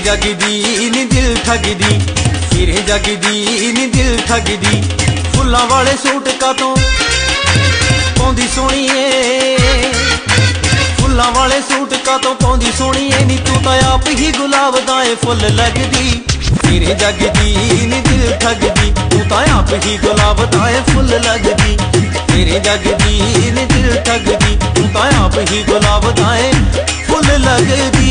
जगदी नी दिल ठगदी, तेरे जगदी नी दिल ठगदी। फुल्लां वाले सूट का तो पौंदी सोहणीए, फुल्लां वाले सूट का तो पौंदी सोहणीए नी तू तां आप ही गुलाब दा ए फुल लगदी। तेरे जगदी नी दिल ठगदी, तू तां आप ही गुलाब दा ए फुल लगदी। तेरे जगदी नी दिल ठगदी, तू तां आप ही गुलाब दा ए फुल लगदी।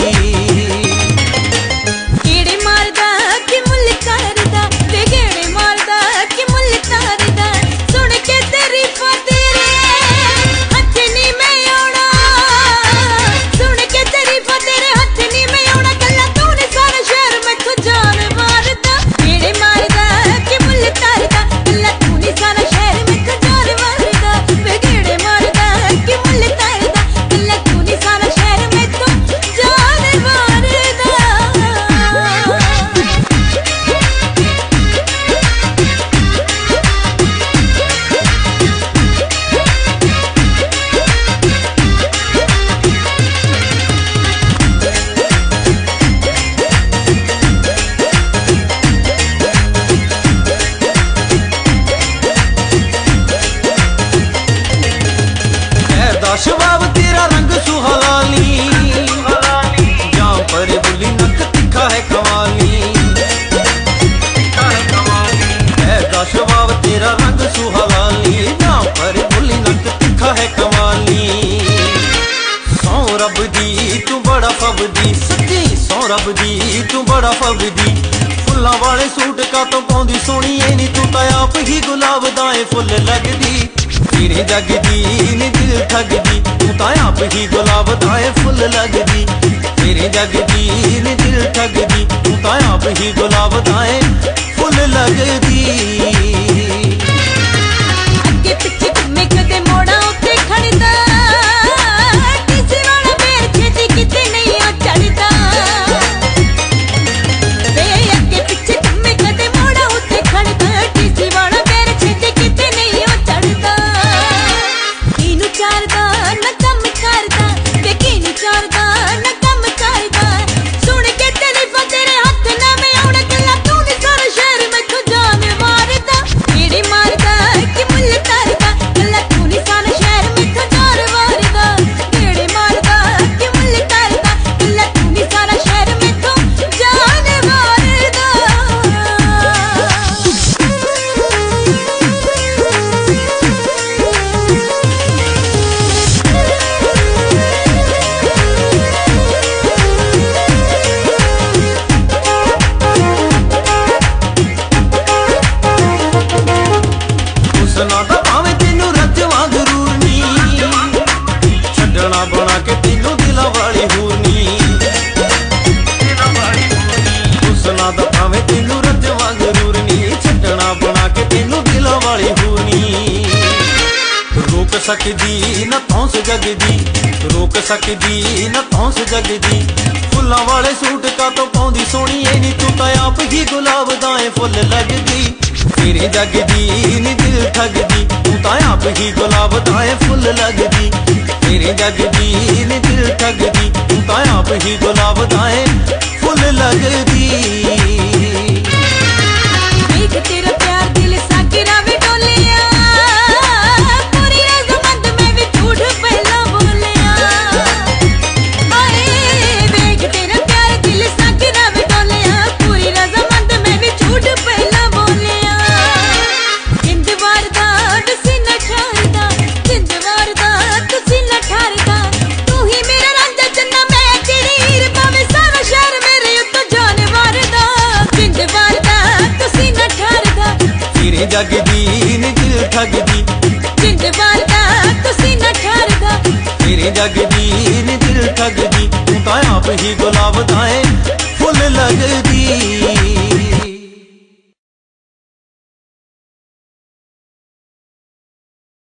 शबाब तेरा रंग सुहालाली, जाम पर बुली नक तिखा है कमाली। ऐसा शबाब तेरा रंग सुहालाली, जाम पर बुली नक तिखा है कमाली। सौ रब दी तू बड़ा फबदी, सच्ची सौ रब दी तू बड़ा फबदी। फुल्लां वाले सूट का तो पौंदी सोहणीए नी तू तां आप ही गुलाब दा ए फुल लगदी। तेरे जगदी नी दिल ठगदी, तू तां आप ही गुलाब दा ए फुल लगदी। तेरे जगदी नी दिल ठगदी, तू तां आप ही गुलाब दा ए फुल लगदी। अगे पिछे घूमे कदे मोड़ा उत्ते खड़दा, किसी वाला पैर छेती किते नहीं ओ चढ़दा। वे अगे पिछे घूमे कदे मोड़ा उत्ते खड़दा, किसी वाला पैर छेती किते नहीं ओ चढ़दा। किनू चारदा ना कम करदा, वे किनू चारदा ना कम करदा। सुन के टेलीफोन तेरे हथ ना मैं आउण गल्ला तू नी सारा शहर मैथों जान मारदा। केड़े मारदा कि मुल्ल तारदा, गल्ला तू नी सारा शहर मैथों जान मारदा। केड़े मारदा कि मुल्ल तारदा, गल्ला तू नी सारा शहर मैथों जान मारदा। हुस्ना दा भावें तेनू रज वांग रूरनी, छड्डना बना के तेनू दिलां वाली हूरनी। हुस्ना दा भावें तेनू रज वांग रूरनी, छड्डना बना के तेनू दिलां वाली हूरनी। रोक सकदी ना तौंस जगदी, रोक सकदी ना तौंस जगदी। फुल्लां वाले सूट का तो पौंदी सोहणीए नी तू तां आप ही गुलाब दा ए फुल लगदी। तेरे जगदी नी दिल ठगदी, तू तां आप ही गुलाब दा ए फुल लगदी। तेरे जगदी नी दिल ठगदी, तू तां आप ही गुलाब दा ए फुल लगदी। देख तेरा प्यार दिल साकिरा भी डोलिया, पूरी रज़ामंद में भी झूठ पहला बोलिया। हाय देख तेरा प्यार दिल साकिरा भी डोलिया, पूरी रज़ामंद में भी झूठ पहला बोलिया। जिंद वारदा तुसी न ठारदा, जिंद वारदा तुसी न ठारदा। तू ही मेरा रांझा चन्ना मैं तेरी हीर, भावें सारा शहर मेरे उत्तों जान वारदा। जिंद वारदा तुसी न ठारदा, तेरे जगदी नी दिल ठगदी, जिंद वारदा तुसी न ठारदा। तेरे जगदी नी दिल ठगदी, तू तां आप ही गुलाब दा ए फुल लगदी।